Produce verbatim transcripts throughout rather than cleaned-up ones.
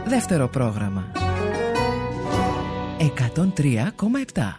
Δεύτερο πρόγραμμα εκατόν τρία κόμμα επτά.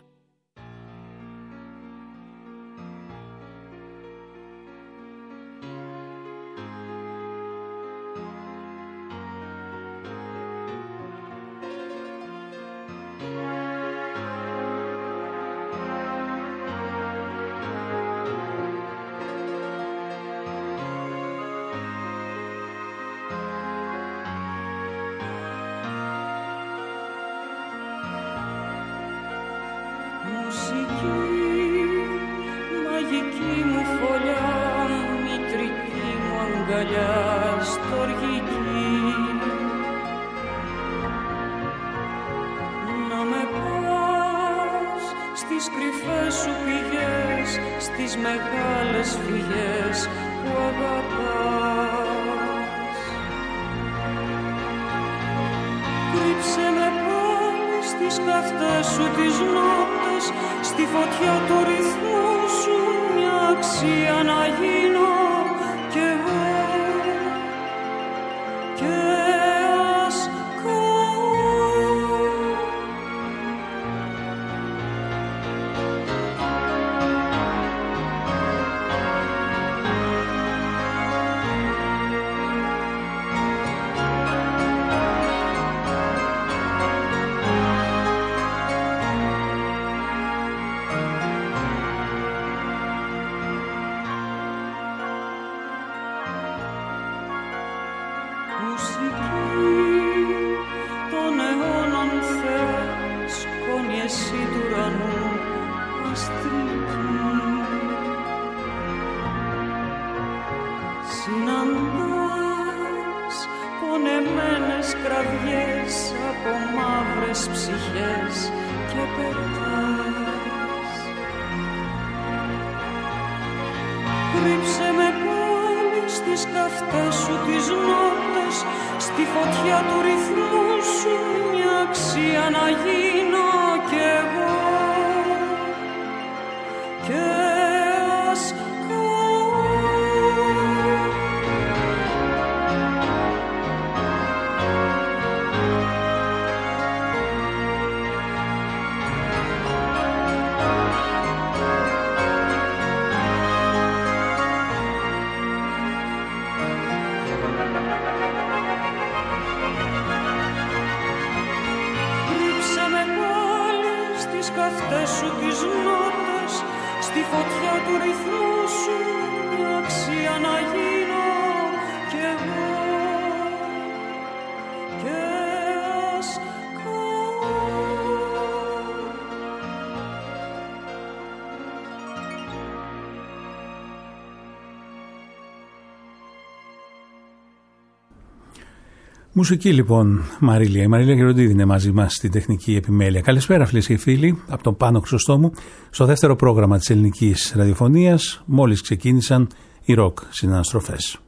Μουσική λοιπόν, Μαρίλια. Η Μαρίλια Γεροντίδη είναι μαζί μας στην τεχνική επιμέλεια. Καλησπέρα φίλες και φίλοι, από τον Πάνο Χρυσοστόμου, στο δεύτερο πρόγραμμα της ελληνικής ραδιοφωνίας. Μόλις ξεκίνησαν οι ροκ συναναστροφές.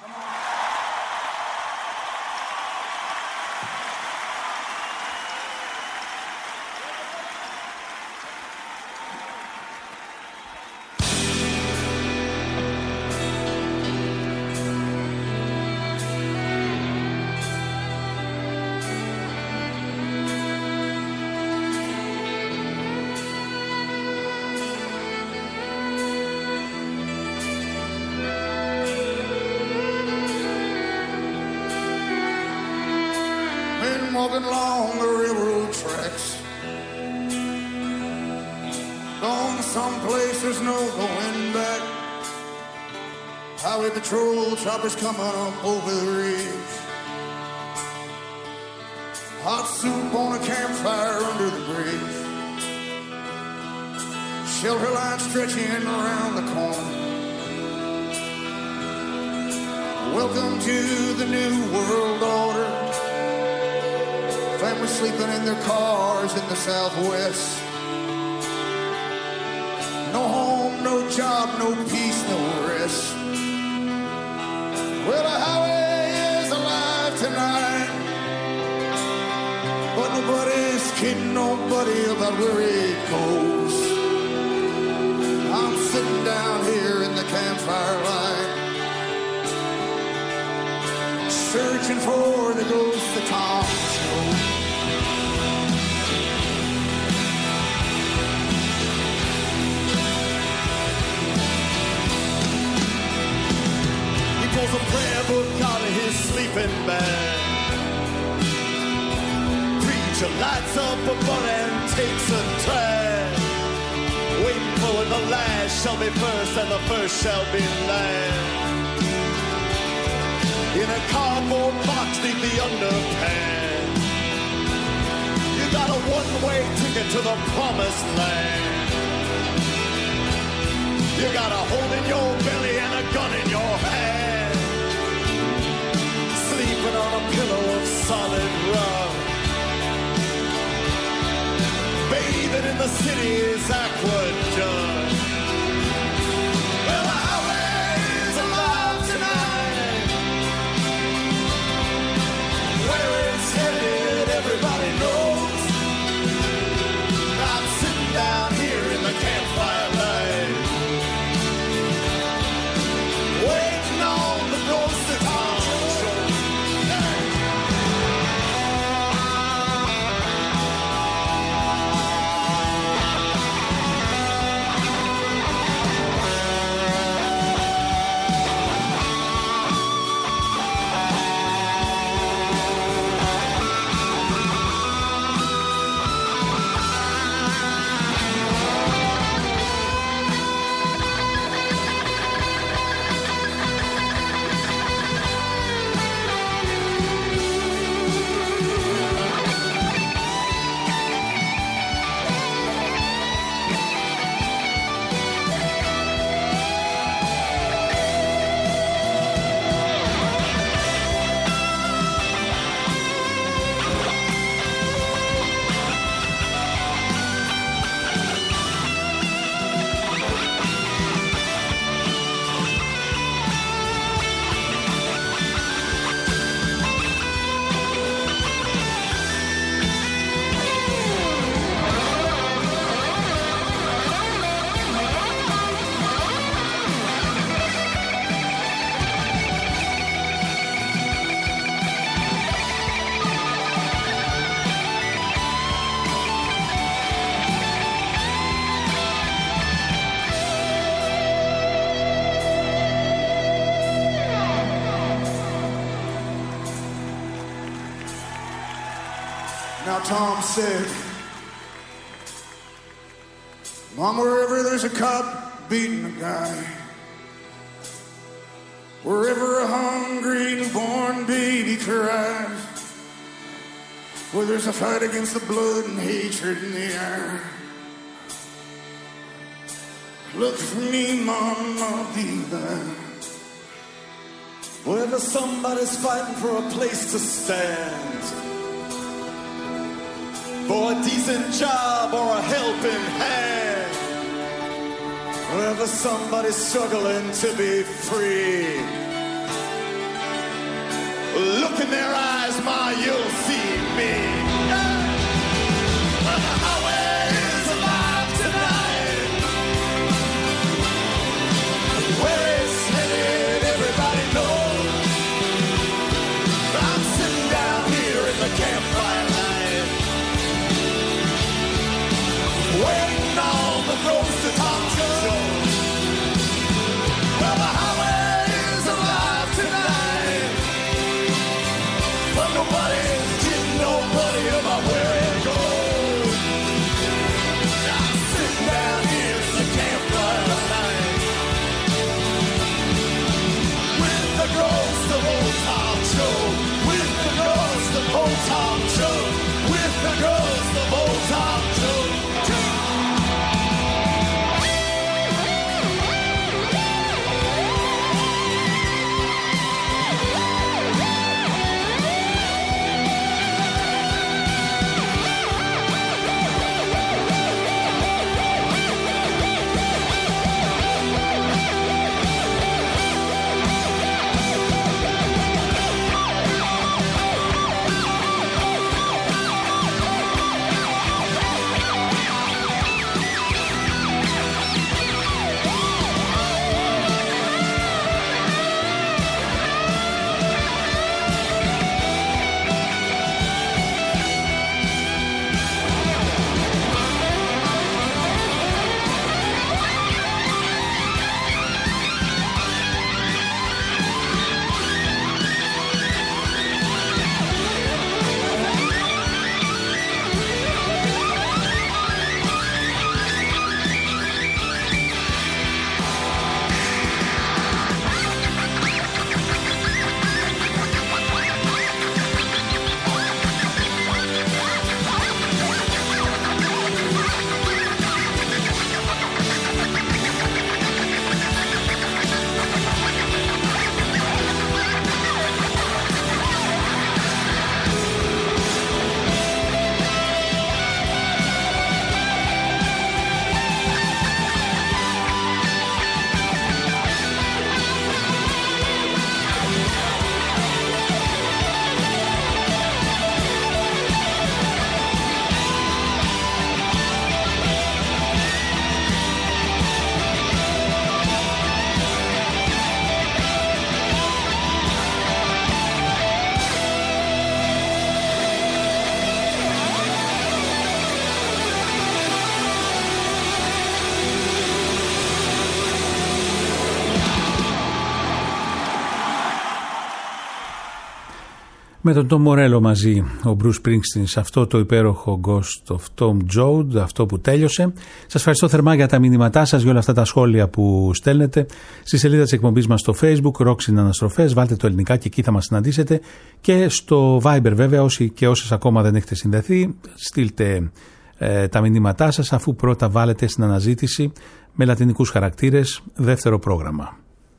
Walking along the railroad tracks, going someplace there's no going back. Highway patrol choppers coming up over the ridge. Hot soup on a campfire under the bridge. Shelter line stretching around the corner. Welcome to the new world order. Families sleeping in their cars in the Southwest. No home, no job, no peace, no rest. Well, the highway is alive tonight, but nobody's kidding nobody about where it goes. I'm sitting down here in the campfire light, searching for the ghost of Tom Show. He pulls a prayer book out of his sleeping bag. Preacher lights up a butt and takes a drag. Waiting for when the last shall be first and the first shall be last. In a cardboard box neath the underpants, you got a one-way ticket to the promised land. You got a hole in your belly and a gun in your hand. Sleeping on a pillow of solid rock. Bathing in the city's aqueduct. Well, the highway's alive tonight. Where it's headed, everybody knows. I'm sitting down here in the campfire light, waiting on the ghost of Tom Show. Now Tom said, Mom, wherever there's a cop beating a guy, wherever a hungry newborn baby cries, where there's a fight against the blood and hatred in the air, look for me, Mom, I'll be there. Wherever somebody's fighting for a place to stand, for a decent job or a helping hand, wherever somebody's struggling to be free, look in their eyes, Ma, you'll see me. Yeah. Well, the highway is alive tonight. Where it's headed, everybody knows. I'm sitting down here in the campfire light, waiting on the ghost of Tom Show. Well, the highway is alive tonight, but nobody's getting nobody Με τον Tom Morello μαζί ο Bruce Springsteen σε αυτό το υπέροχο Ghost of Tom Joad, αυτό που τέλειωσε. Σας ευχαριστώ θερμά για τα μηνύματά σας, για όλα αυτά τα σχόλια που στέλνετε. Στη σελίδα της εκπομπής μας στο Facebook, Roxin Αναστροφές, βάλτε το ελληνικά και εκεί θα μας συναντήσετε. Και στο Viber βέβαια, όσοι και όσες ακόμα δεν έχετε συνδεθεί, στείλτε ε, τα μηνύματά σας, αφού πρώτα βάλετε στην αναζήτηση με λατινικούς χαρακτήρες δεύτερο πρόγραμμα.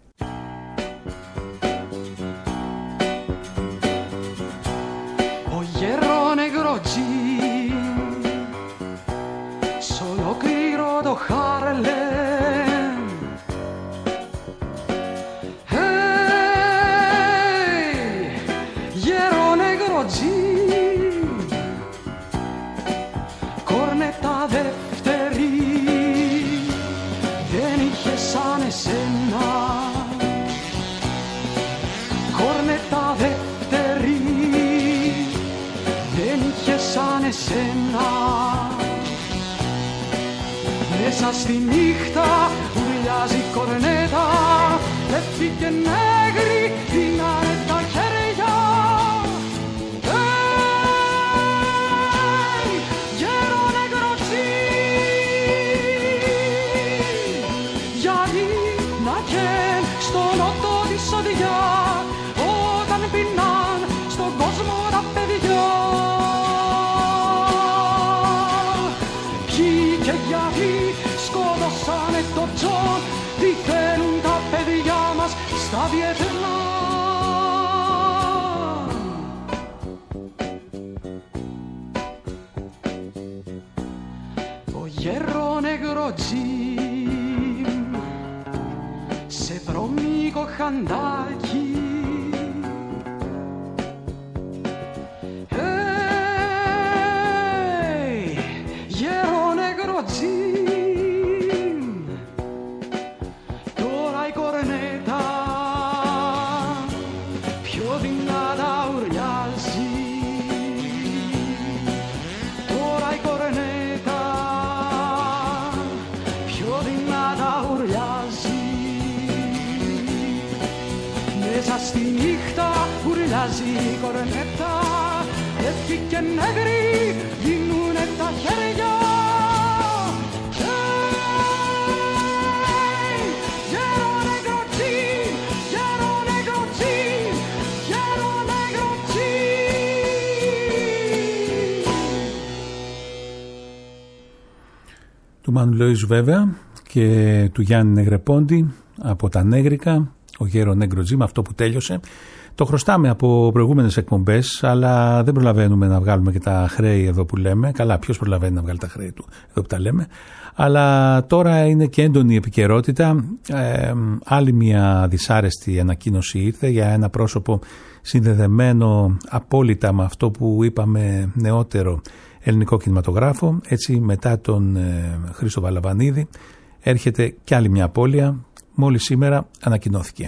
Μέσα στη νύχτα ουρλιάζει κορνέτα, πέφτει και νέγρι, δίνανε τα χέρια. Hey, γέρο νεκροτσί, γιατί να καίν στο νότο τη σοδιά, όταν πεινάν στον κόσμο τα παιδιά. Σκότωσανε το Τζον, τι θέλουν τα παιδιά μας στα Βιετνάμ. Το γέρο νεγροτζίμ σε βρωμίκο χαντάκι, hey, γέρο νεγροτζίμ. Στη νύχτα ουρλιάζει η κορνέτα, έφυγε και νέγρι, γίνουνε τα χέρια. Hey, γέρο νεκροτσί, γέρο νεκροτσί, γέρο νεκροτσί. Του Μάνου Λοΐζου βέβαια και του Γιάννη Νεγρεπόντη από τα Νέγρικα. Ο γέρο Νέγκροτζι με αυτό που τέλειωσε. Το χρωστάμε από προηγούμενες εκπομπές, αλλά δεν προλαβαίνουμε να βγάλουμε και τα χρέη εδώ που λέμε. Καλά, ποιος προλαβαίνει να βγάλει τα χρέη του εδώ που τα λέμε. Αλλά τώρα είναι και έντονη η επικαιρότητα. Ε, άλλη μια δυσάρεστη ανακοίνωση ήρθε για ένα πρόσωπο συνδεδεμένο απόλυτα με αυτό που είπαμε νεότερο ελληνικό κινηματογράφο. Έτσι, μετά τον ε, Χρήστο Βαλαβανίδη έρχεται κι άλλη μια απώλεια. Μόλις σήμερα ανακοινώθηκε.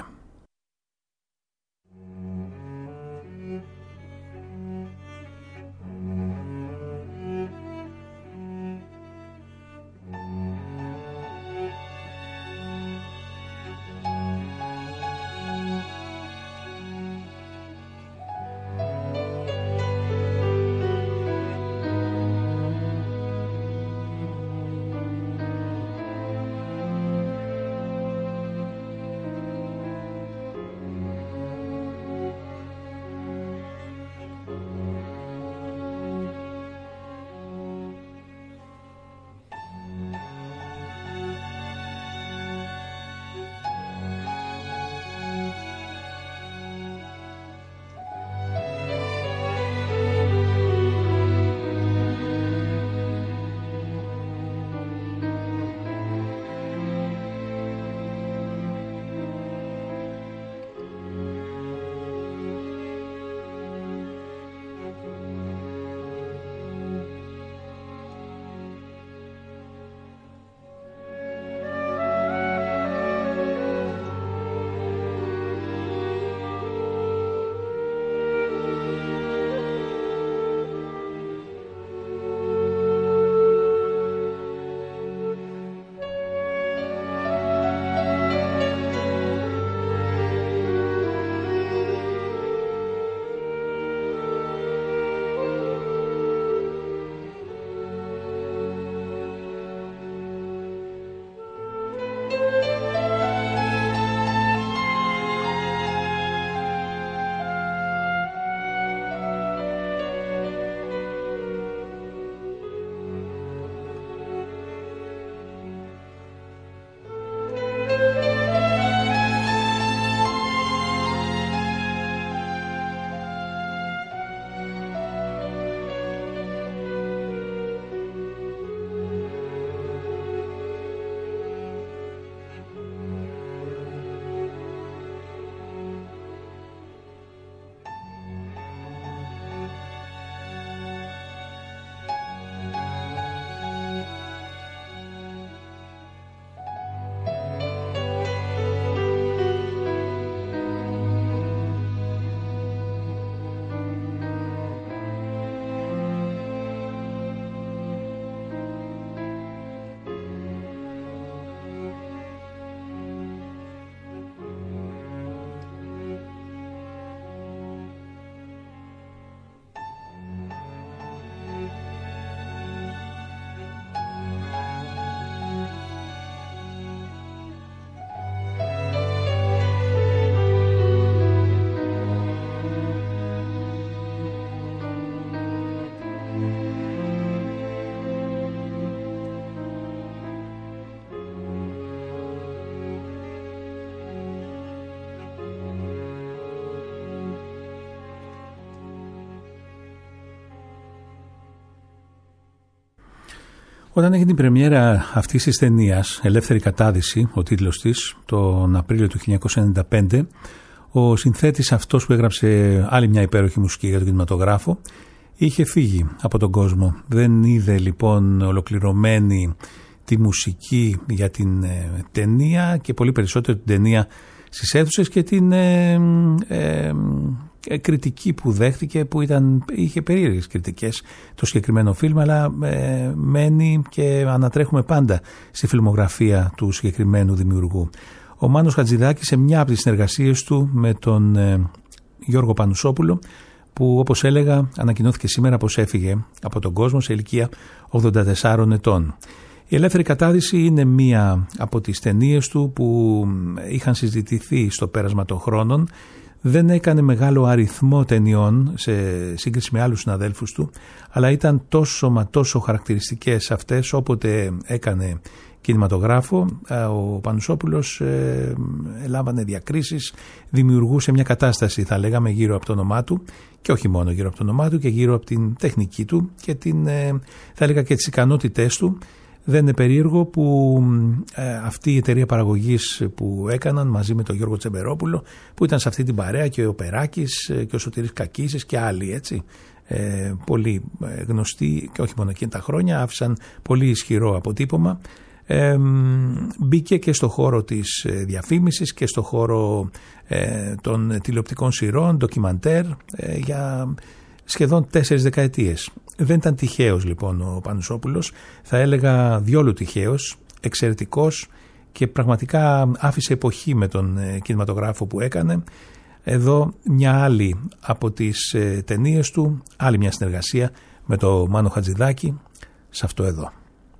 Όταν έγινε η πρεμιέρα αυτής της ταινίας, Ελεύθερη Κατάδυση, ο τίτλος της, τον Απρίλιο του χίλια εννιακόσια ενενήντα πέντε, ο συνθέτης αυτός που έγραψε άλλη μια υπέροχη μουσική για τον κινηματογράφο, είχε φύγει από τον κόσμο. Δεν είδε λοιπόν ολοκληρωμένη τη μουσική για την ε, ταινία και πολύ περισσότερο την ταινία στις αίθουσες και την ε, ε, ε, κριτική που δέχτηκε, που ήταν, είχε περίεργες κριτικές το συγκεκριμένο φιλμ, αλλά ε, μένει και ανατρέχουμε πάντα στη φιλμογραφία του συγκεκριμένου δημιουργού. Ο Μάνος Χατζηδάκης, σε μια από τις συνεργασίες του με τον ε, Γιώργο Πανουσόπουλο, που όπως έλεγα ανακοινώθηκε σήμερα πως έφυγε από τον κόσμο σε ηλικία ογδόντα τεσσάρων ετών. Η Ελεύθερη Κατάδυση είναι μία από τις ταινίες του που είχαν συζητηθεί στο πέρασμα των χρόνων. Δεν έκανε μεγάλο αριθμό ταινιών σε σύγκριση με άλλους συναδέλφους του, αλλά ήταν τόσο μα τόσο χαρακτηριστικές αυτές όποτε έκανε κινηματογράφο. Ο Πανουσόπουλος ε, έλαβανε διακρίσεις, δημιουργούσε μια κατάσταση, θα λέγαμε, γύρω από το όνομά του, και όχι μόνο γύρω από το όνομά του, και γύρω από την τεχνική του και την, ε, θα έλεγα, και τις ικανότητές του. Δεν είναι περίεργο που ε, αυτή η εταιρεία παραγωγής που έκαναν μαζί με τον Γιώργο Τσεμπερόπουλο, που ήταν σε αυτή την παρέα, και ο Περάκης και ο Σωτήρης Κακίσης και άλλοι, έτσι, ε, πολύ γνωστοί, και όχι μόνο εκείνα τα χρόνια, άφησαν πολύ ισχυρό αποτύπωμα. Ε, μπήκε και στο χώρο της διαφήμισης και στο χώρο ε, των τηλεοπτικών σειρών, ντοκιμαντέρ, ε, για σχεδόν τέσσερις δεκαετίες. Δεν ήταν τυχαίος λοιπόν ο Πανουσόπουλος, θα έλεγα διόλου τυχαίος, εξαιρετικός, και πραγματικά άφησε εποχή με τον ε, κινηματογράφο που έκανε. Εδώ μια άλλη από τις ε, ταινίες του, άλλη μια συνεργασία με το Μάνο Χατζηδάκη, σε αυτό εδώ.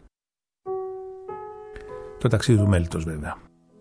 Το ταξίδι του Μέλιτος, βέβαια.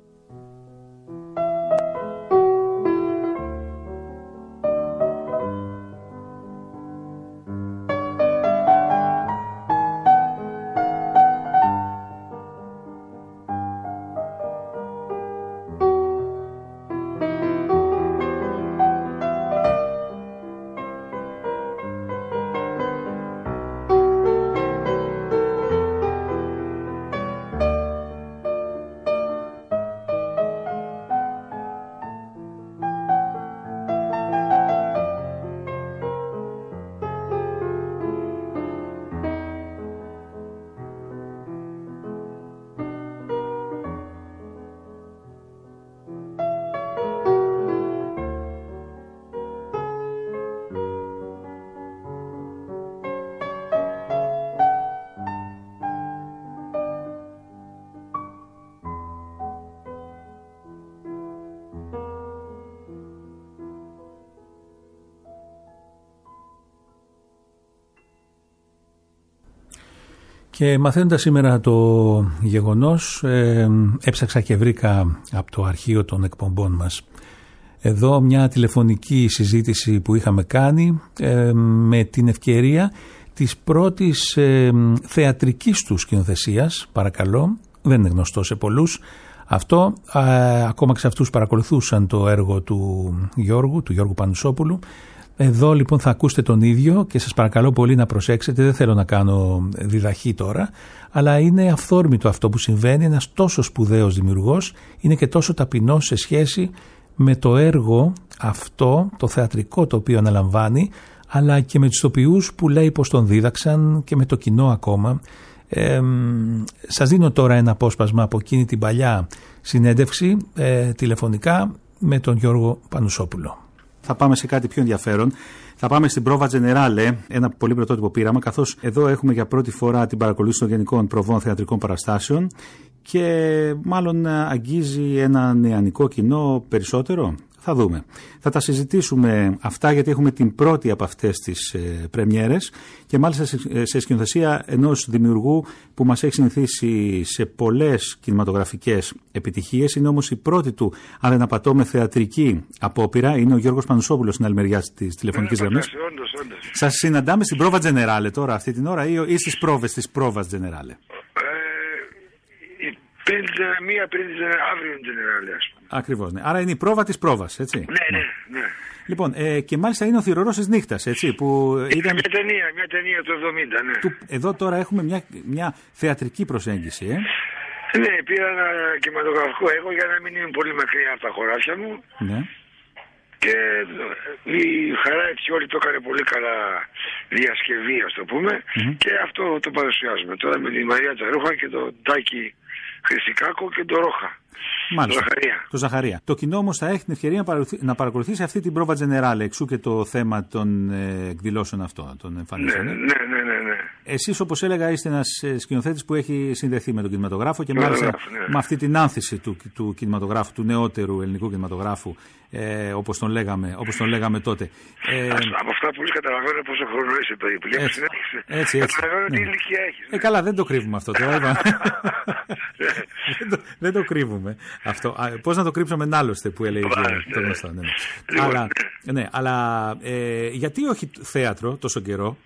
Και μαθαίνοντας σήμερα το γεγονός, ε, έψαξα και βρήκα από το αρχείο των εκπομπών μας εδώ μια τηλεφωνική συζήτηση που είχαμε κάνει ε, με την ευκαιρία της πρώτης ε, θεατρικής του σκηνοθεσίας, παρακαλώ, δεν είναι γνωστό σε πολλούς αυτό, ε, ακόμα και σε αυτούς παρακολουθούσαν το έργο του Γιώργου, του Γιώργου Πανουσόπουλου. Εδώ λοιπόν θα ακούσετε τον ίδιο και σας παρακαλώ πολύ να προσέξετε, δεν θέλω να κάνω διδαχή τώρα, αλλά είναι αυθόρμητο αυτό που συμβαίνει. Ένας τόσο σπουδαίος δημιουργός είναι και τόσο ταπεινός σε σχέση με το έργο αυτό, το θεατρικό το οποίο αναλαμβάνει, αλλά και με τους ηθοποιούς που λέει πως τον δίδαξαν και με το κοινό ακόμα. Ε, σας δίνω τώρα ένα απόσπασμα από εκείνη την παλιά συνέντευξη ε, τηλεφωνικά με τον Γιώργο Πανουσόπουλο. Θα πάμε σε κάτι πιο ενδιαφέρον. Θα πάμε στην Prova Generale, ένα πολύ πρωτότυπο πείραμα, καθώς εδώ έχουμε για πρώτη φορά την παρακολούθηση των γενικών προβών θεατρικών παραστάσεων και μάλλον αγγίζει ένα νεανικό κοινό περισσότερο. Θα δούμε. Θα τα συζητήσουμε αυτά γιατί έχουμε την πρώτη από αυτές τις ε, πρεμιέρες και μάλιστα σε, σε σκηνοθεσία ενός δημιουργού που μας έχει συνηθίσει σε πολλές κινηματογραφικές επιτυχίες. Είναι όμως η πρώτη του, αν δεν απατώ, με θεατρική απόπειρα. Είναι ο Γιώργος Πανουσόπουλος στην άλλη μεριά της τηλεφωνικής γραμμής. Σας συναντάμε στην Prova Generale τώρα αυτή την ώρα ή, ή στις πρόβες της Provas Generale? Ε, πριν, μία πριν αύριο Generale, ας πούμε. Ακριβώς, ναι. Άρα είναι η πρόβα της πρόβας, έτσι. Ναι, ναι, ναι. Λοιπόν, ε, και μάλιστα είναι ο θηρορός της νύχτας, έτσι, που ήταν... Μια ταινία, μια ταινία του εβδομήντα, ναι. Του... Εδώ τώρα έχουμε μια, μια θεατρική προσέγγιση, ε. Ναι, πήρα ένα κινηματογραφικό έργο για να μην είμαι πολύ μακριά από τα χωράφια μου. Ναι. Και η Χαρά Ετσιόλη το έκανε πολύ καλά διασκευή, ας το πούμε, mm-hmm. και αυτό το παρουσιάζουμε τώρα με τη Μαρία Τζαρούχα και τον Τάκη Χρυσικάκο και τον Ρόχα. Μάλιστα. Το Ζαχαρία. Το Ζαχαρία. Το κοινό όμως θα έχει την ευκαιρία να παρακολουθήσει αυτή την πρόβα Τζενεράλε, εξού και το θέμα των ε, εκδηλώσεων αυτών, των εμφανίσεων. Ναι, ναι, ναι, ναι, ναι. Εσείς, όπως έλεγα, είστε ένας σκηνοθέτης που έχει συνδεθεί με τον κινηματογράφο και μάλιστα ναι, ναι. με αυτή την άνθηση του, του κινηματογράφου, του νεότερου ελληνικού κινηματογράφου, ε, όπως τον λέγαμε, όπως τον λέγαμε τότε. Ε, από αυτά που καταλαβαίνω πόσο χρόνο είσαι περίπου. Έτσι, έτσι, έτσι. Καταλαβαίνω ναι. τι ηλικία έχεις. Ε, καλά, δεν το κρύβουμε αυτό τώρα. δεν, το, δεν το κρύβουμε αυτό. Πώς να το κρύψουμε άλλωστε που έλεγε το γνωστό. Ναι, ναι. Λοιπόν, αλλά, ναι, αλλά ε, γιατί όχι θέατρο τόσο καιρό?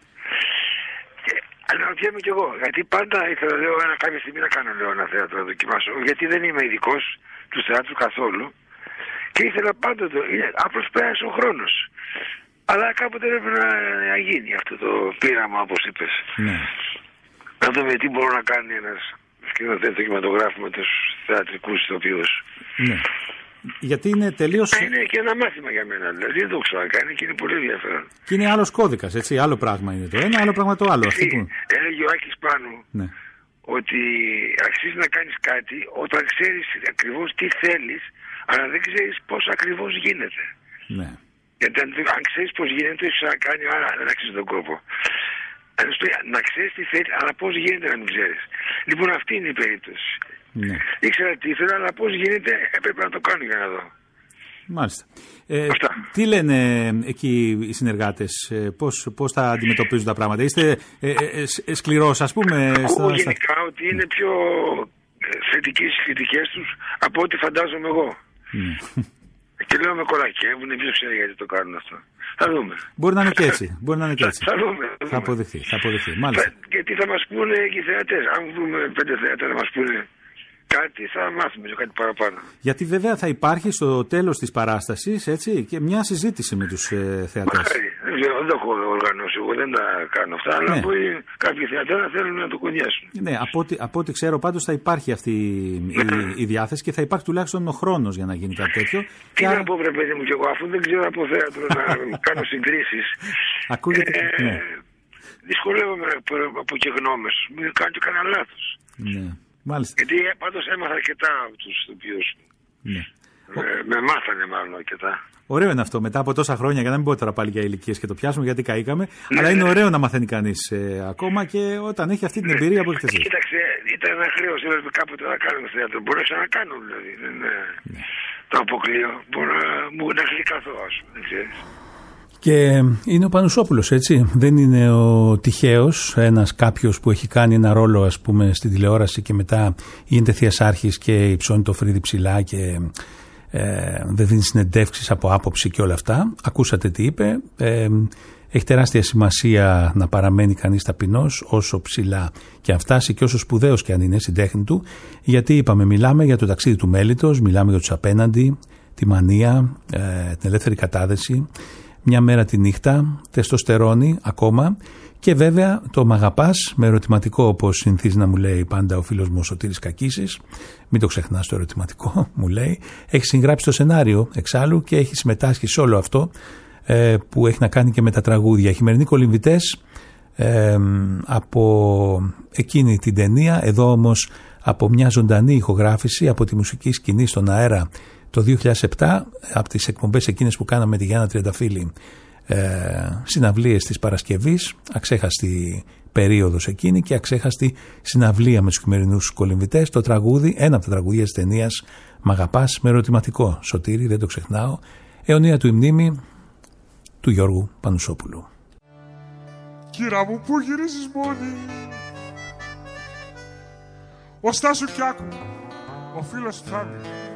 Αναρωτιέμαι κι εγώ. Γιατί πάντα ήθελα λέω, ένα, κάποια στιγμή να κάνω λέω, ένα θέατρο να δοκιμάσω. Γιατί δεν είμαι ειδικός του θεάτρου καθόλου. Και ήθελα πάντοτε. Απλώς πέρασε ο χρόνος. Αλλά κάποτε έπρεπε να, να γίνει αυτό το πείραμα, όπως είπες. Ναι. Να δούμε τι μπορεί να κάνει ένας σκηνοθέτης του κινηματογράφου με τους θεατρικούς ηθοποιούς. Ναι. Γιατί είναι τελείως. Είναι και ένα μάθημα για μένα. Δηλαδή δεν το έχω ξανακάνει και είναι πολύ ενδιαφέρον. Και είναι άλλος κώδικας, έτσι. Άλλο πράγμα είναι το ένα, άλλο πράγμα το άλλο. Εσύ, που... Έλεγε ο Άκης Πάνου, ναι, ότι αξίζει να κάνεις κάτι όταν ξέρεις ακριβώς τι θέλεις, αλλά δεν ξέρεις πώς ακριβώς γίνεται. Ναι. Γιατί αν, αν ξέρεις πώς γίνεται, το έχεις κάνει, άρα δεν αξίζει τον κόπο. Να ξέρεις τι θέλεις, αλλά πώς γίνεται να μην ξέρεις. Λοιπόν, αυτή είναι η περίπτωση. Ναι. Ήξερα τι ήθελα, αλλά πώς γίνεται, έπρεπε να το κάνω για να δω. Μάλιστα. Ε, τι λένε εκεί οι συνεργάτες, πώς, πώς θα αντιμετωπίζουν τα πράγματα? Είστε ε, ε, ε, σκληρός, ας πούμε? Ακούω στα, γενικά στα... ότι είναι πιο θετικές οι κριτικές τους από ό,τι φαντάζομαι εγώ. Ναι. Και λέω με κολακεύουν, ποιος ξέρει γιατί το κάνουν αυτό. Θα δούμε. Μπορεί να είναι και έτσι. Μπορεί να είναι και έτσι. Θα, θα δούμε. Θα, θα αποδειχθεί. Θα αποδειχθεί. Μάλιστα. Και τι θα μας πούνε και οι θεατές. Αν βρούμε πέντε θεατές να μας πούνε κάτι, θα μάθουμε κάτι παραπάνω. Γιατί βέβαια θα υπάρχει στο τέλος της παράστασης, έτσι, και μια συζήτηση με τους ε, θεατές. Μάρι, δεν ξέρω, δεν το έχω οργανώσει, εγώ δεν τα κάνω αυτά, αλλά ναι, μπορεί κάποιοι θεατές να θέλουν να το κονιάσουν. Ναι, από ό,τι, από ό,τι ξέρω πάντως θα υπάρχει αυτή η, η, η διάθεση και θα υπάρχει τουλάχιστον ο χρόνος για να γίνει κάτι τέτοιο. Τι άρα... να πω, βρε παιδί μου, και εγώ, αφού δεν ξέρω από θέατρο να κάνω συγκρίσεις. Ακούγεται. Ε, ναι. Δυσκολεύομαι από και γνώμες. Μην κάνω και κανένα λάθος. Ναι. Μάλιστα. Γιατί πάντως έμαθα αρκετά από τους οποίους ναι. ε, με μάθανε μάλλον αρκετά. Ωραίο είναι αυτό μετά από τόσα χρόνια, για να μην πω τώρα πάλι για ηλικίες και το πιάσουμε γιατί καήκαμε, ναι, αλλά είναι ωραίο να μαθαίνει κανείς ε, ακόμα και όταν έχει αυτή την εμπειρία που έχετε εσείς. Κοίταξε, ήταν ένα χρέος, έπρεπε κάποτε να κάνω θέατρο. Μπορώ να κάνω δηλαδή. Δεν ναι. το αποκλείω. Μπορώ να μου να γλυκαθώ, ας πούμε, δεν ξέρεις. Και είναι ο Πανουσόπουλος, έτσι. Δεν είναι ο τυχαίος, ένας κάποιος που έχει κάνει ένα ρόλο, ας πούμε, στην τηλεόραση και μετά γίνεται θείας άρχης και υψώνει το φρύδι ψηλά και ε, δεν δίνει συνεντεύξεις από άποψη και όλα αυτά. Ακούσατε τι είπε. Ε, έχει τεράστια σημασία να παραμένει κανείς ταπεινός όσο ψηλά και αν φτάσει και όσο σπουδαίος και αν είναι στην τέχνη του. Γιατί είπαμε, μιλάμε για το ταξίδι του μέλιτος, μιλάμε για τους απέναντι, τη μανία, ε, την ελεύθερη κατάδεση. Μια μέρα τη νύχτα, τεστοστερόνη ακόμα και βέβαια το «μ' αγαπάς» με ερωτηματικό, όπως συνηθίζει να μου λέει πάντα ο φίλος μου ο Σωτήρης Κακίσης. Μην το ξεχνάς το ερωτηματικό, μου λέει. Έχει συγγράψει το σενάριο εξάλλου και έχει συμμετάσχει σε όλο αυτό ε, που έχει να κάνει και με τα τραγούδια. Χειμερινοί κολυμβητές ε, από εκείνη την ταινία, εδώ όμως από μια ζωντανή ηχογράφηση από τη μουσική σκηνή στον αέρα το δύο χιλιάδες επτά, από τις εκπομπές εκείνες που κάναμε με τη Γιάννα Τριανταφύλλη, ε, συναυλίες της Παρασκευής, αξέχαστη περίοδος εκείνη και αξέχαστη συναυλία με τους χειμερινούς κολυμβητές, το τραγούδι, ένα από τα τραγούδια της ταινίας «Μ' αγαπάς» με ερωτηματικό, Σωτήρη, δεν το ξεχνάω, αιωνία του η μνήμη του Γιώργου Πανουσόπουλου. Κύρα μου, πού γυρίζεις μόνη? Ο Στάσου Κιάκου, ο φίλος του Θάνη.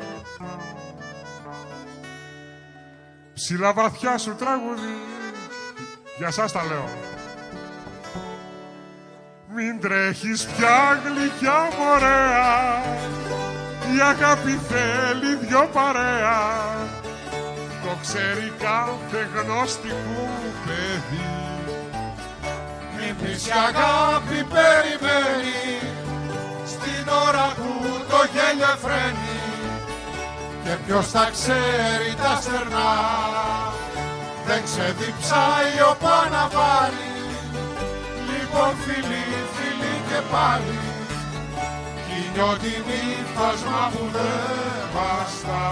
Ψηλά βαθιά σου τραγούδι, για σας τα λέω. Μην τρέχεις πια γλυκιά μωρέα, Η αγάπη θέλει δυο παρέα, το ξέρει κάθε γνωστικού παιδί. Μην πεις η αγάπη περιμένει, στην ώρα που το γέλιο φρένει, και ποιος τα ξέρει τα στερνά, δεν ξεδιψάει ο Παναβάρη. Λοιπόν φίλοι, φίλοι και πάλι, κι νιώτη φάσμα που δεν βαστά.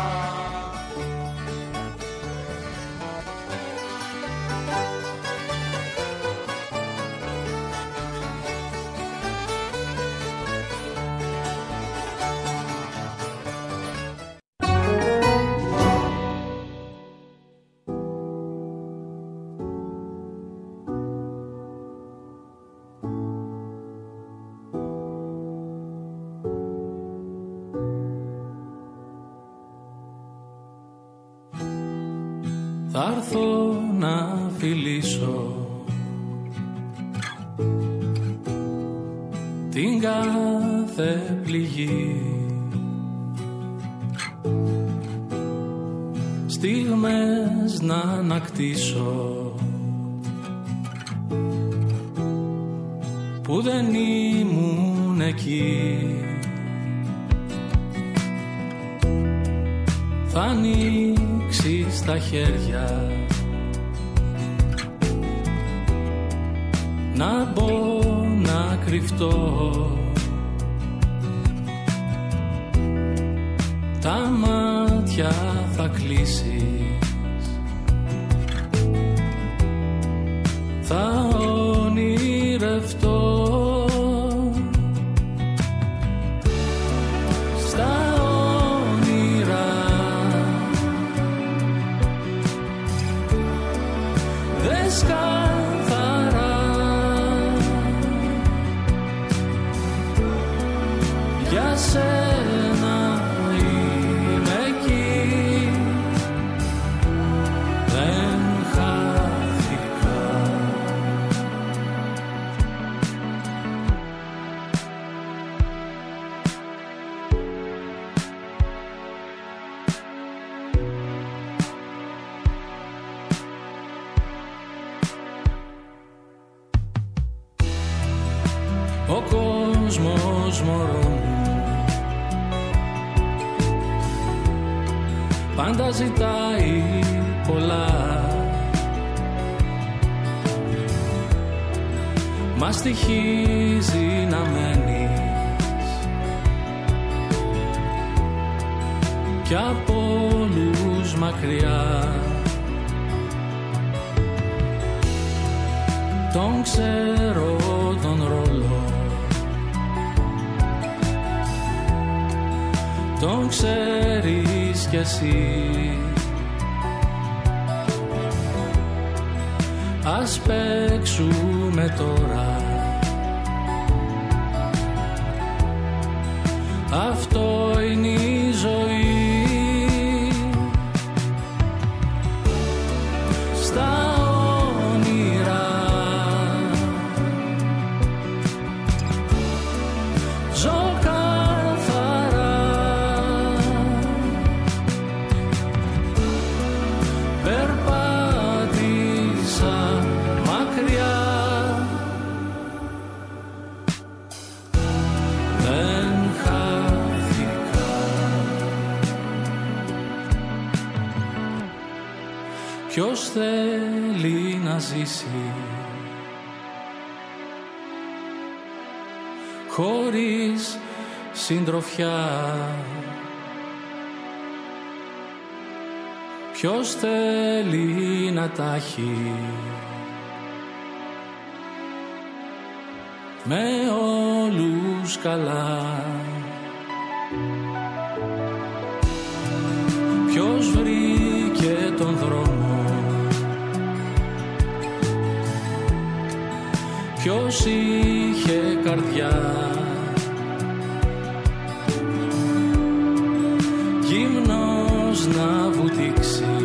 Θα έρθω να φιλήσω την κάθε πληγή, στιγμές να ανακτήσω που δεν ήμουν εκεί. Θα ανοίξεις τα χέρια να μπω να κρυφτώ, τα μάτια θα κλείσεις, θα ονειρευτώ. Ο κόσμος μωρό μου πάντα ζητάει πολλά, μα στοιχίζει να μένεις κι από όλους μακριά. Τον ξέρω τον ρόλο, τον ξέρεις κι εσύ. Ας παίξουμε τώρα, αυτό είναι η ζωή. Στα όνειρα ζω καθαρά, περπάτησα μακριά, δεν χάθηκα. Ποιος θέλει να ζήσει χωρίς συντροφιά? Ποιος θέλει να τα έχει με όλους καλά? Ποιος βρήκε τον δρόμο, ποιος είχε καρδιά, γυμνός να βουτήξει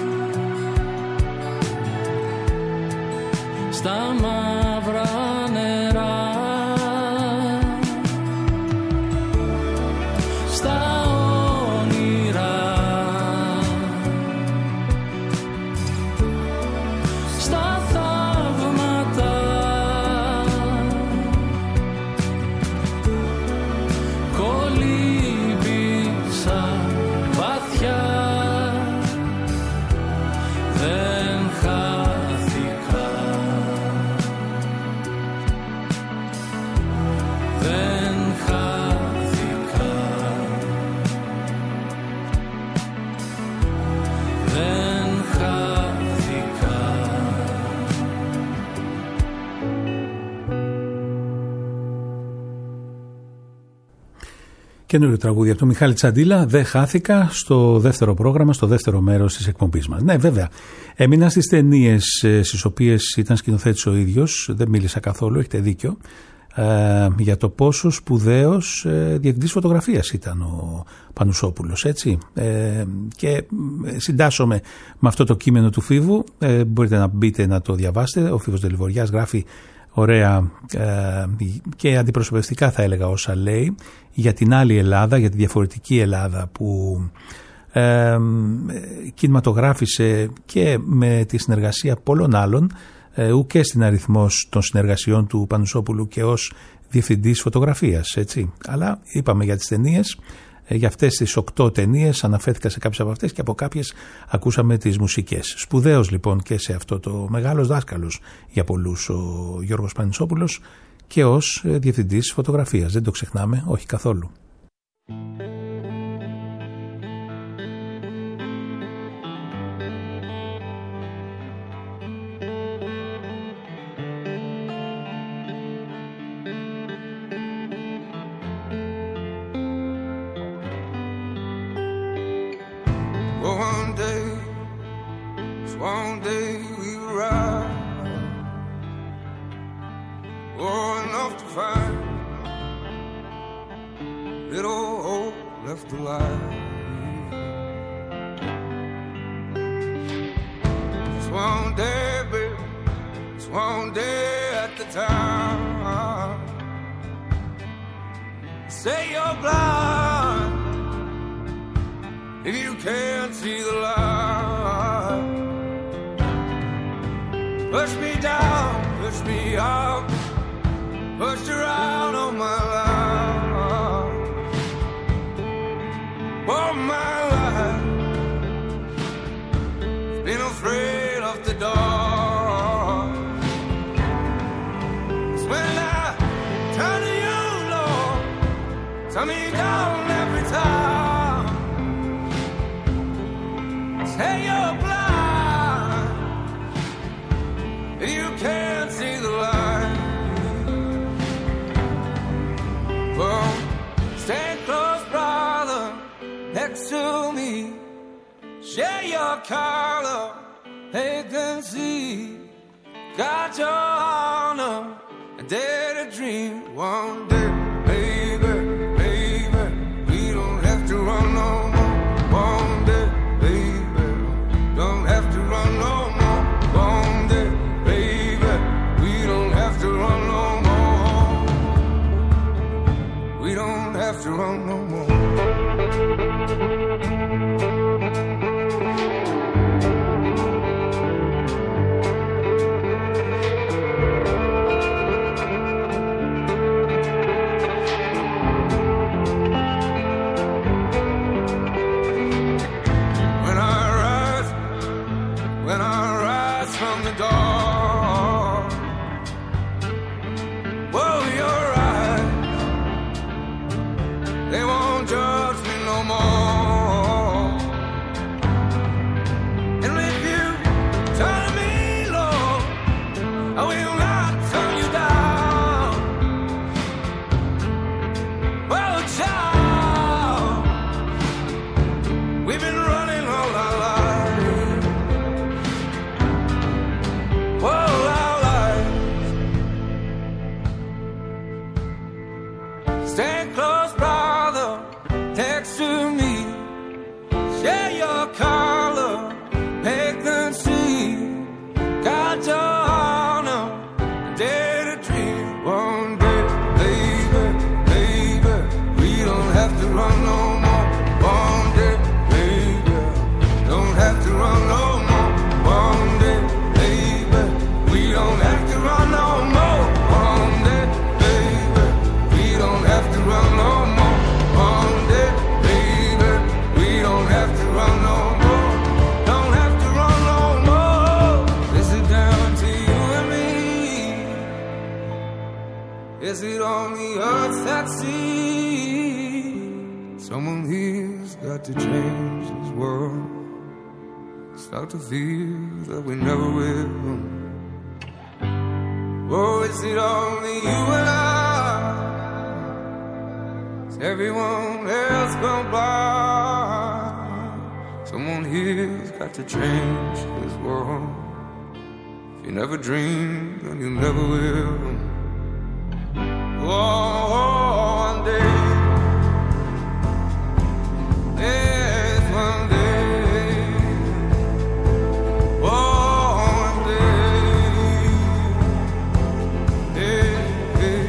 στα μαύρα νερά, στα Καινούριο τραγούδι από τον Μιχάλη Τσαντίλα. Δεν χάθηκα στο δεύτερο πρόγραμμα, στο δεύτερο μέρος της εκπομπής μας. Ναι, βέβαια. Έμεινα στις ταινίες στις οποίες ήταν σκηνοθέτης ο ίδιος. Δεν μίλησα καθόλου, έχετε δίκιο. Ε, για το πόσο σπουδαίος ε, διευθυντής φωτογραφίας ήταν ο Πανουσόπουλος, έτσι. Ε, και συντάσσομαι με αυτό το κείμενο του Φίβου. Ε, μπορείτε να μπείτε να το διαβάσετε. Ο Φίβος Δελιβοριάς γράφει ωραία ε, και αντιπροσωπευτικά, θα έλεγα, όσα λέει για την άλλη Ελλάδα, για τη διαφορετική Ελλάδα που ε, κινηματογράφησε και με τη συνεργασία πολλών άλλων, ε, ου και στην αριθμός των συνεργασιών του Πανουσόπουλου και ως διευθυντής φωτογραφίας, έτσι. Αλλά είπαμε για τις ταινίες. Για αυτές τις οκτώ ταινίες αναφέρθηκα σε κάποιες από αυτές και από κάποιες ακούσαμε τις μουσικές. Σπουδαίος λοιπόν και σε αυτό το, μεγάλος δάσκαλος για πολλούς ο Γιώργος Πανουσόπουλος και ως διευθυντής φωτογραφίας. Δεν το ξεχνάμε, όχι καθόλου. One day we ride, oh, enough to find little hope left alive. Just one day, baby, just one day at the time. Say you're blind if you can't see the light. Push me down, push me out, pushed around all my life, all my life. Been afraid of the dark. It's when I turn to you, Lord, turn me down every time. Say you're blind, you can't see the light. Well, stand close, brother, next to me. Share your color, they can see. Got your honor, I dare to dream. One day, baby, baby, we don't have to run no more. One day, baby, don't have to run no more. One day, to run no more. We don't have to run no more. When I rise, when I rise from the dark, whoa, you're right. They won't judge me no more. And if you turn to me, Lord, I will not turn you down. Well, child, we've been running all our lives. Whoa, our lives. Stand close, brother, next to me. Share your color, make them see. Got your honor, dare to dream. One day, baby, baby, we don't have to run no more. One day, baby, don't have to run no more. One day, baby, we don't have to run no more. One day, baby, we don't have to run no more. One day, baby, we don't have to run no more. Don't have to run no more. Is it down to you and me? Is it on the earth that sees? Someone here's got to change this world. Start to feel that we never will. Oh, is it only you and I? everyone else gone by. Someone here's got to change this world. If you never dream, then you never will. Oh, one day, there's one day. Oh, one day, hey, hey.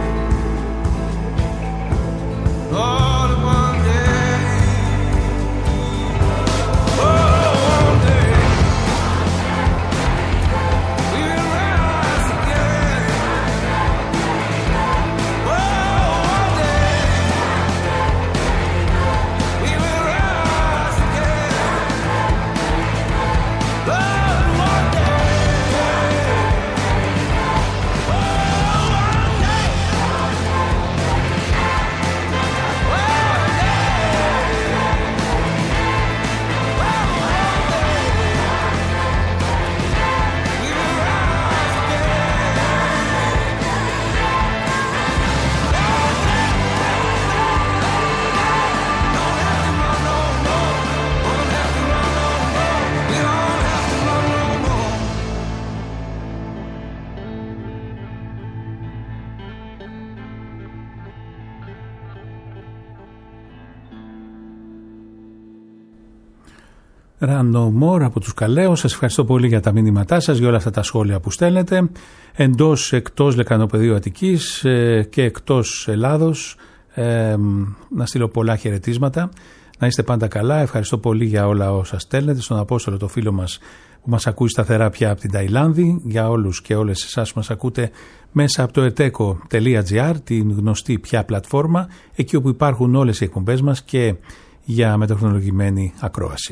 Lord, one day, oh, one day, we will rise again. Oh, one day, we will rise again. Oh, one day, oh, one day, Run No More από τους Καλέους. Σας ευχαριστώ πολύ για τα μήνυματά σας, για όλα αυτά τα σχόλια που στέλνετε. Εντός, εκτός Λεκανοπεδίου Αττικής ε, και εκτός Ελλάδος, ε, να στείλω πολλά χαιρετίσματα. Να είστε πάντα καλά. Ευχαριστώ πολύ για όλα όσα στέλνετε. Στον Απόστολο, το φίλο μας που μας ακούει σταθερά πια από την Ταϊλάνδη. Για όλους και όλες εσάς που μας ακούτε μέσα από το ετέκο τελεία τζι άρ, την γνωστή πια πλατφόρμα, εκεί όπου υπάρχουν όλες οι εκπομπές μας και για μεταχρονολογημένη ακρόαση.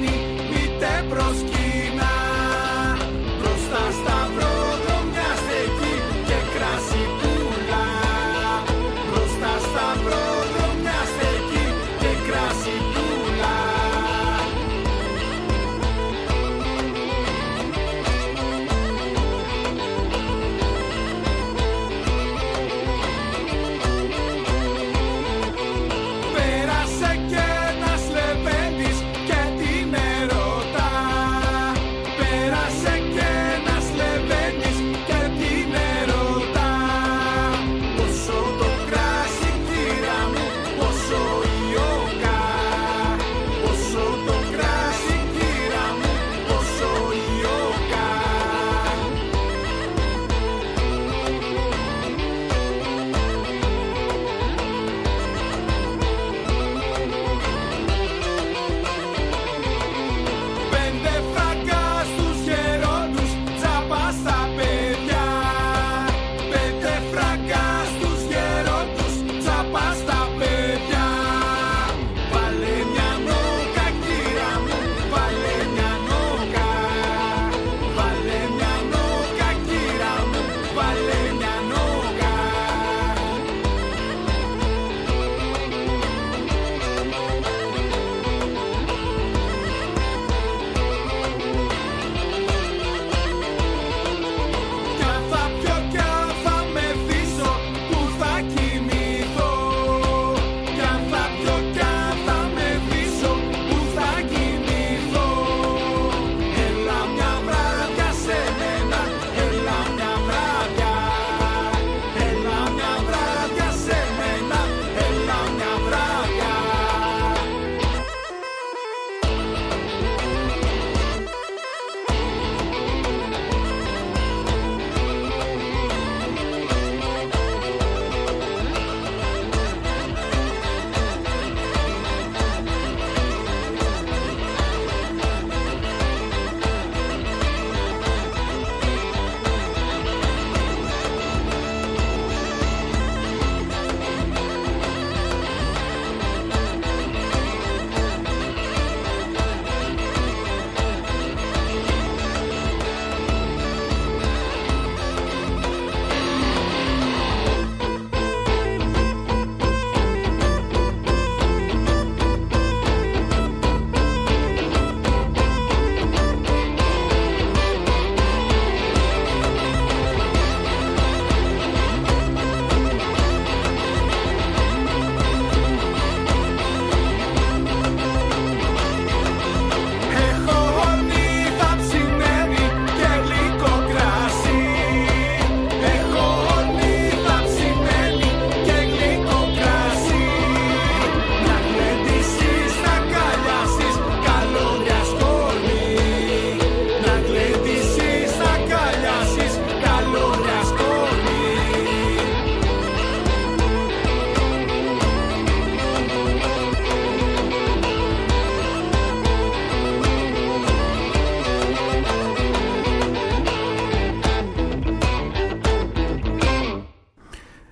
Μπροστά σταυρόδρομια στεγνά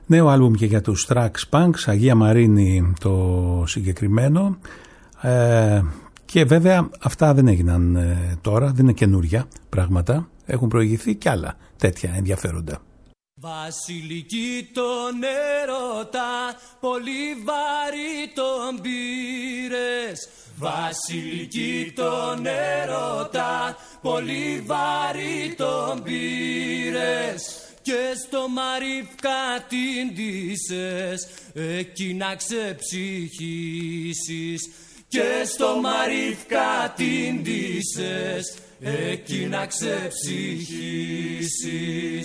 Νέο άλμπουμ και για τους Trax Punks, Αγία Μαρίνη το συγκεκριμένο. Ε, και βέβαια αυτά δεν έγιναν ε, τώρα, δεν είναι καινούρια πράγματα. Έχουν προηγηθεί κι άλλα τέτοια ενδιαφέροντα. Βασιλική τον έρωτα, πολύ βαρύ τον πήρες. Βασιλική τον έρωτα, πολύ βαρύ τον πήρες. Και στο Μαρίφκα την ντύσες, εκεί να ξεψυχήσεις. Και στο Μαρίφκα την ντύσες, εκεί να ξεψυχήσεις.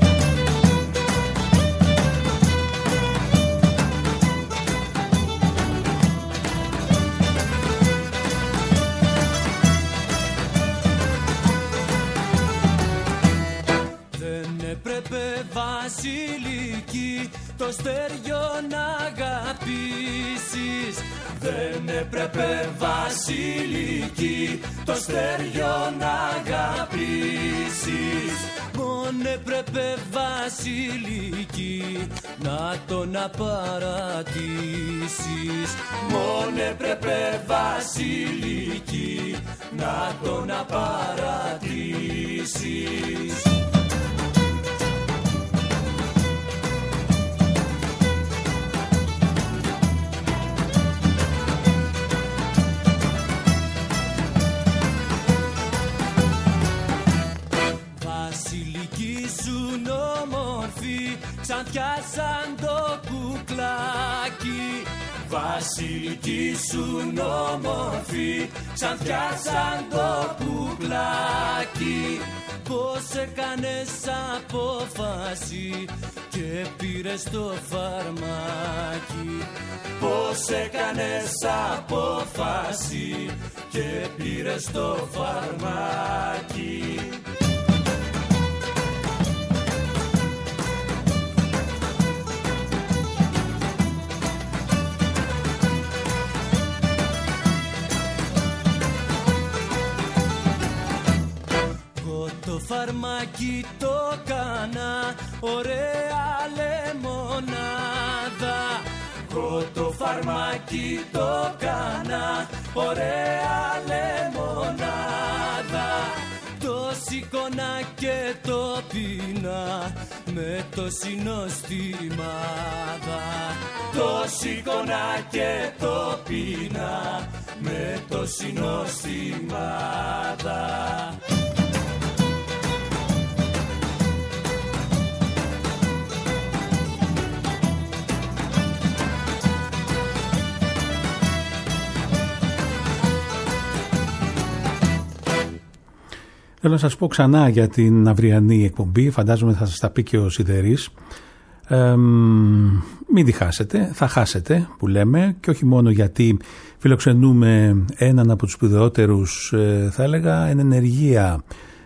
Έπρεπε Βασιλική το στέριο να αγαπήσεις. Δεν έπρεπε Βασιλική το στέριο να αγαπήσεις. Μόνο έπρεπε Βασιλική να τον απαρατήσεις. Μόνο έπρεπε Βασιλική να τον απαρατήσεις. Σαν πιάσαν το κουκλάκι. Βασιλική σου όμορφη, σαν πιάσαν το κουκλάκι. Πώς έκανες απόφαση και πήρες το φαρμάκι. Πώς έκανες απόφαση και πήρες το φαρμάκι. Το φαρμάκι το κάνα, ωραία λεμονάδα. Εγώ το φαρμάκι το κάνα, ωραία λεμονάδα. Το σηκώνα και το πίνα με το συνοστιμάδα. Το σηκώνα και το πίνα με το συνοστιμάδα. Θέλω να σας πω ξανά για την αυριανή εκπομπή, φαντάζομαι θα σας τα πει και ο Σιδερής. Ε, μην τη χάσετε, θα χάσετε που λέμε, και όχι μόνο γιατί φιλοξενούμε έναν από τους σπουδαιότερους, ε, θα έλεγα εν ενεργεία,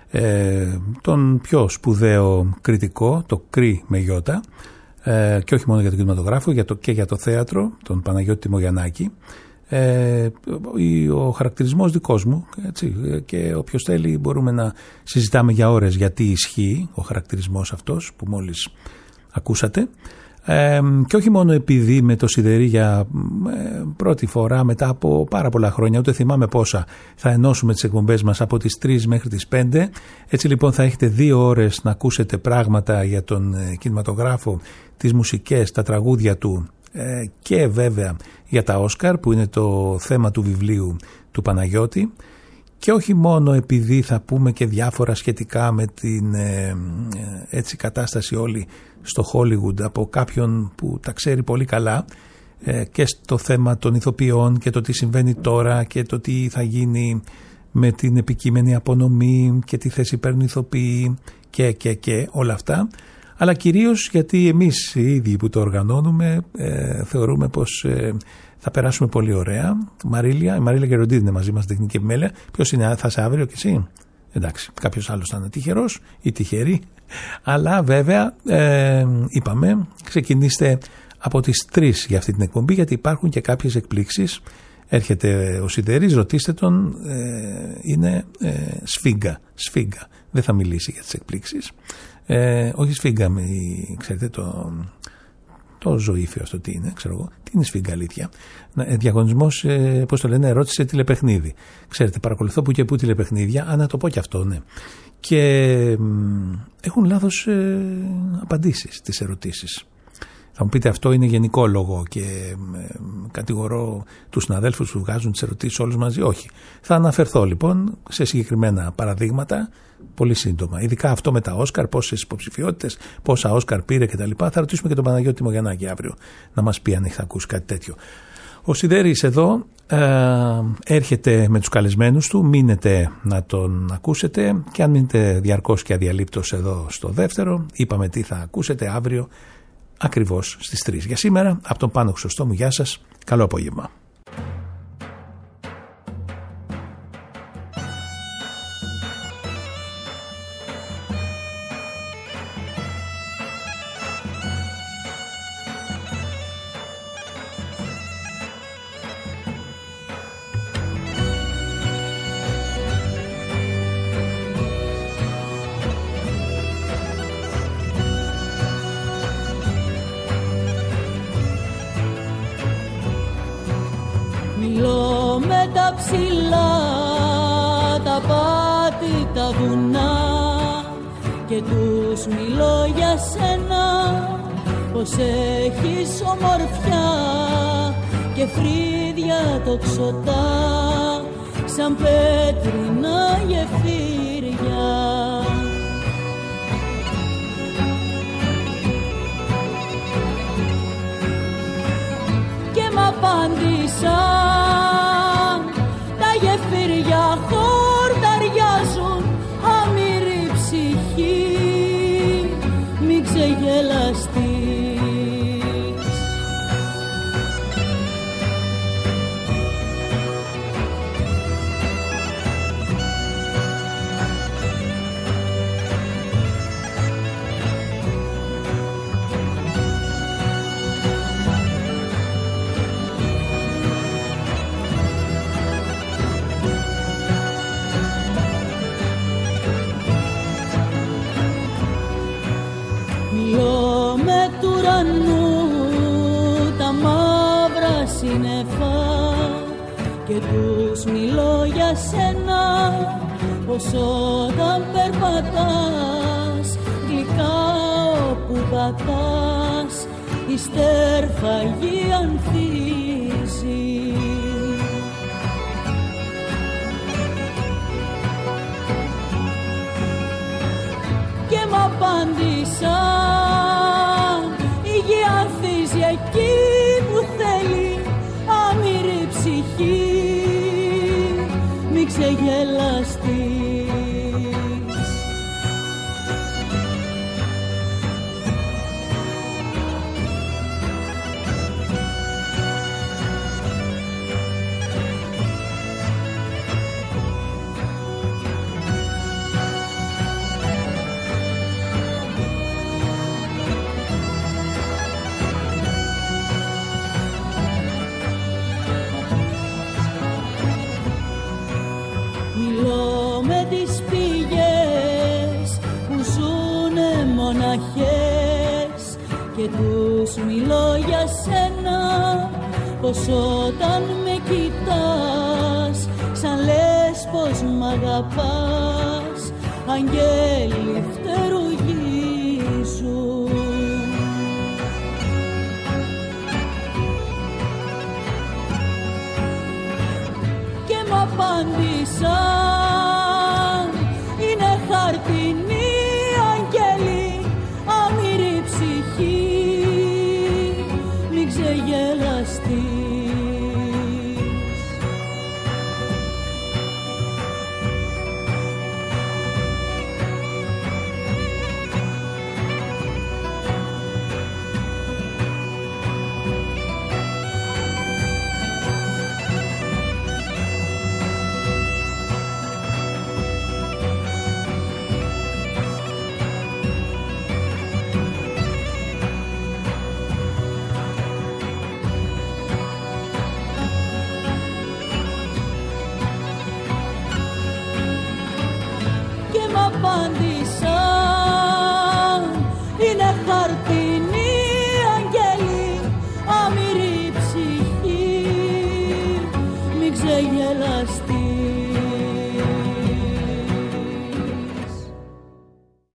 ε, τον πιο σπουδαίο κριτικό, το Κρι με Γιώτα, ε, και όχι μόνο για τον κινηματογράφο, για το, και για το θέατρο, τον Παναγιώτη Τιμογιαννάκη. Ε, ο χαρακτηρισμός δικός μου, έτσι, και όποιος θέλει μπορούμε να συζητάμε για ώρες γιατί ισχύει ο χαρακτηρισμός αυτός που μόλις ακούσατε, ε, και όχι μόνο επειδή με το Σιδερή για ε, πρώτη φορά μετά από πάρα πολλά χρόνια, ούτε θυμάμαι πόσα, θα ενώσουμε τις εκπομπές μας από τις τρεις μέχρι τις πέντε. Έτσι λοιπόν θα έχετε δύο ώρες να ακούσετε πράγματα για τον ε, κινηματογράφο, τις μουσικές, τα τραγούδια του, και βέβαια για τα Όσκαρ που είναι το θέμα του βιβλίου του Παναγιώτη, και όχι μόνο επειδή θα πούμε και διάφορα σχετικά με την ε, έτσι κατάσταση όλη στο Hollywood από κάποιον που τα ξέρει πολύ καλά, ε, και στο θέμα των ηθοποιών και το τι συμβαίνει τώρα και το τι θα γίνει με την επικείμενη απονομή και τι θέση παίρνουν οι ηθοποιοί και, και, και όλα αυτά, αλλά κυρίως γιατί εμείς οι ίδιοι που το οργανώνουμε ε, θεωρούμε πως ε, θα περάσουμε πολύ ωραία. Μαρίλια, η Μαρίλια Γεροντίδη είναι μαζί μας, τεχνική επιμέλεια. Ποιος είναι, θα είσαι αύριο κι εσύ? Εντάξει, κάποιος άλλος θα είναι τυχερός ή τυχερή. Αλλά βέβαια ε, είπαμε, ξεκινήστε από τις τρεις για αυτή την εκπομπή, γιατί υπάρχουν και κάποιες εκπλήξεις. Έρχεται ο Σιδερής, ρωτήστε τον, ε, είναι ε, σφίγγα, σφίγγα. Δεν θα μιλήσει για τις εκπλήξεις. Ε, όχι σφίγγα, ξέρετε το, το ζωήφιο αυτό τι είναι, ξέρω εγώ, τι είναι σφιγγαλίτια. Διαγωνισμός, ε, πώς το λένε, ερώτηση τηλεπαιχνίδι. Ξέρετε, παρακολουθώ που και που τηλεπαιχνίδια, αν να το πω και αυτό, ναι. Και ε, έχουν λάθος ε, απαντήσεις στις ερωτήσεις. Θα μου πείτε αυτό είναι γενικό λόγο και ε, κατηγορώ τους συναδέλφους που βγάζουν τις ερωτήσεις όλους μαζί. Όχι. Θα αναφερθώ λοιπόν σε συγκεκριμένα παραδείγματα πολύ σύντομα. Ειδικά αυτό με τα Όσκαρ, πόσες υποψηφιότητες, πόσα Όσκαρ πήρε κτλ. Θα ρωτήσουμε και τον Παναγιώτη Τιμογιαννάκη αύριο να μας πει αν έχει ακούσει κάτι τέτοιο. Ο Σιδέρης εδώ ε, έρχεται με τους καλεσμένους του, μείνετε να τον ακούσετε και αν μείνετε διαρκώς και αδιαλείπτως εδώ στο δεύτερο, είπαμε τι θα ακούσετε αύριο ακριβώς στις τρεις. Για σήμερα, από τον Πάνο Χρυσοστόμου, γεια σας, καλό απόγευμα. Ψηλά τα πάτη τα βουνά και τους μιλώ για σένα πως έχεις ομορφιά και φρύδια τοξωτά σαν πέτρινα γεφύρια. Και μ' απάντησα γεφύρια χορταριάζουν αμήρη ψυχή, μη ξεγελαστείς. Και τους μιλώ για σένα πως όταν περπατάς γλυκά όπου πατάς η στέρφαγη ανθίζει. Και μ' απάντησαν η γη ανθίζει εκεί που θέλει αμήρη ψυχή, μη ξεγελαστείς. Και τους μιλώ για σένα πως όταν με κοιτάς σαν λες πως μ' αγαπάς αγγέλοι φτερουγίζουν. Και μ' απάντησαν είναι χαρτινή αγγέλη αμήρη ψυχή, μη ξεγελαστείς. Απάντησαν είναι χαρτινή αγγέλη ξεγελαστεί.